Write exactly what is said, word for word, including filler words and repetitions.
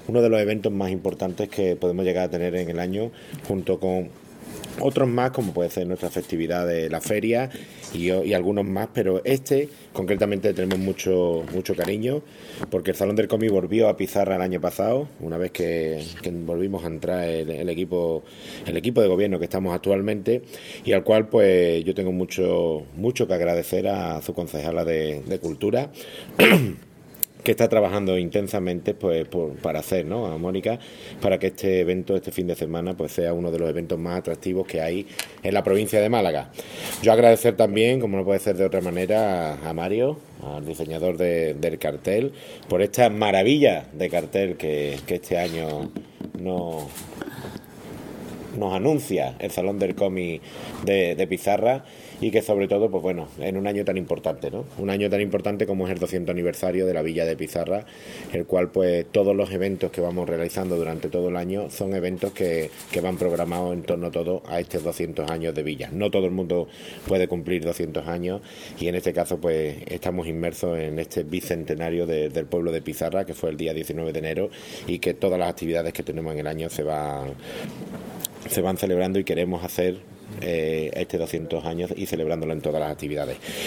uno de los eventos más importantes que podemos llegar a tener en el año, junto con otros más, como puede ser nuestra festividad de la feria y, y algunos más, pero este concretamente tenemos mucho mucho cariño porque el Salón del Cómic volvió a Pizarra el año pasado, una vez que, que volvimos a entrar el, el equipo el equipo de gobierno que estamos actualmente, y al cual pues yo tengo mucho mucho que agradecer a su concejala de, de Cultura que está trabajando intensamente pues por, para hacer, ¿no?, a Mónica, para que este evento, este fin de semana, pues sea uno de los eventos más atractivos que hay en la provincia de Málaga. Yo agradecer también, como no puede ser de otra manera, a, a Mario, al diseñador de, del cartel, por esta maravilla de cartel que, que este año no nos anuncia el Salón del Cómic de, de Pizarra, y que sobre todo, pues bueno, en un año tan importante, ¿no? Un año tan importante como es el doscientos aniversario de la Villa de Pizarra, el cual pues todos los eventos que vamos realizando durante todo el año son eventos que, que van programados en torno todo a estos doscientos años de Villa. No todo el mundo puede cumplir doscientos años, y en este caso pues estamos inmersos en este bicentenario de, del pueblo de Pizarra, que fue el día diecinueve de enero, y que todas las actividades que tenemos en el año se van se van celebrando, y queremos hacer eh, este doscientos años y celebrándolo en todas las actividades.